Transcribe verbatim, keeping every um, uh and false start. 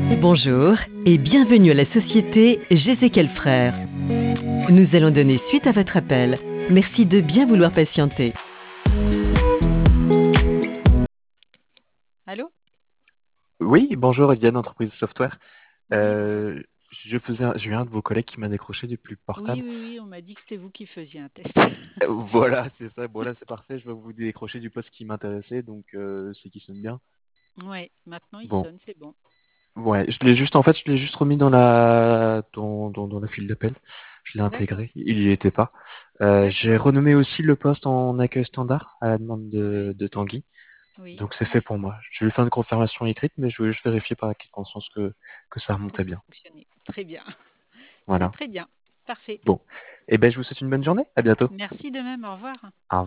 Bonjour et bienvenue à la société Gézéquel Frères. Nous allons donner suite à votre appel. Merci de bien vouloir patienter. Allô? Oui, bonjour, Evian, entreprise software. Oui, bonjour. Euh, je faisais, un- j'ai eu un de vos collègues qui m'a décroché depuis le Oui, portable. oui, oui, on m'a dit que c'était vous qui faisiez un test. Euh, Voilà, c'est ça. Voilà, c'est parfait. Je vais vous décrocher du poste qui m'intéressait, donc euh, c'est qui sonne bien. Ouais, maintenant il Bon, sonne, c'est bon. ouais, je l'ai juste, en fait, je l'ai juste remis dans la, dans, dans, dans la file d'appel. Je l'ai D'accord, intégré. Il y était pas. Euh, j'ai d'accord. renommé aussi le poste en accueil standard à la demande de, Ouais, de Tanguy. oui, Donc c'est fait pour moi. Je lui fais une confirmation écrite, mais je voulais juste vérifier par acquis de conscience que que ça que remontait ça bien. fonctionnait. Très bien. C'est Voilà. très bien. Parfait. Bon. Eh ben, je vous souhaite une bonne journée. À bientôt. Merci de même, au revoir. Au